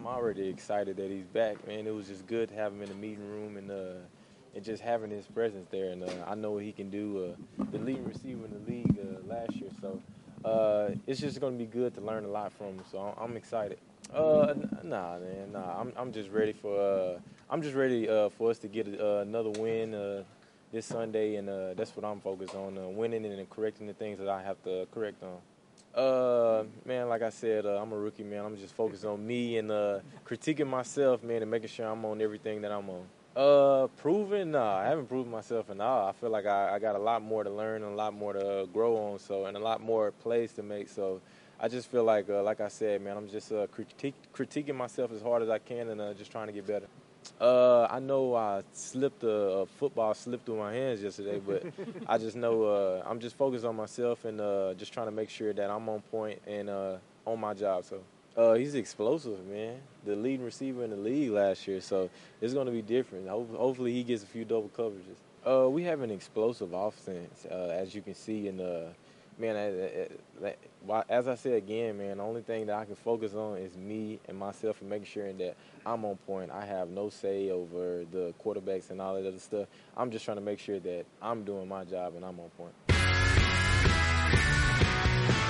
I'm already excited that he's back, man. It was just good to have him in the meeting room and just having his presence there. And I know what he can do. The leading receiver in the league last year, so it's just going to be good to learn a lot from him. So I'm excited. Nah, man, nah. I'm just ready for us to get another win this Sunday, and that's what I'm focused on: winning and correcting the things that I have to correct on. Man, like I said, I'm a rookie, man. I'm just focused on me and critiquing myself, man, and making sure I'm on everything that I'm on. Proven? Nah, I haven't proven myself in all. I feel like I got a lot more to learn and a lot more to grow on, so and a lot more plays to make. So I just feel like I said, man, I'm just critiquing myself as hard as I can and just trying to get better. I know I slipped a football slipped through my hands yesterday, but I just know I'm just focused on myself and just trying to make sure that I'm on point and on my job. So he's explosive, man. The leading receiver in the league last year, so it's going to be different. Hopefully he gets a few double coverages. We have an explosive offense, as you can see in the. Man, as I said again, man, the only thing that I can focus on is me and myself and making sure that I'm on point. I have no say over the quarterbacks and all that other stuff. I'm just trying to make sure that I'm doing my job and I'm on point.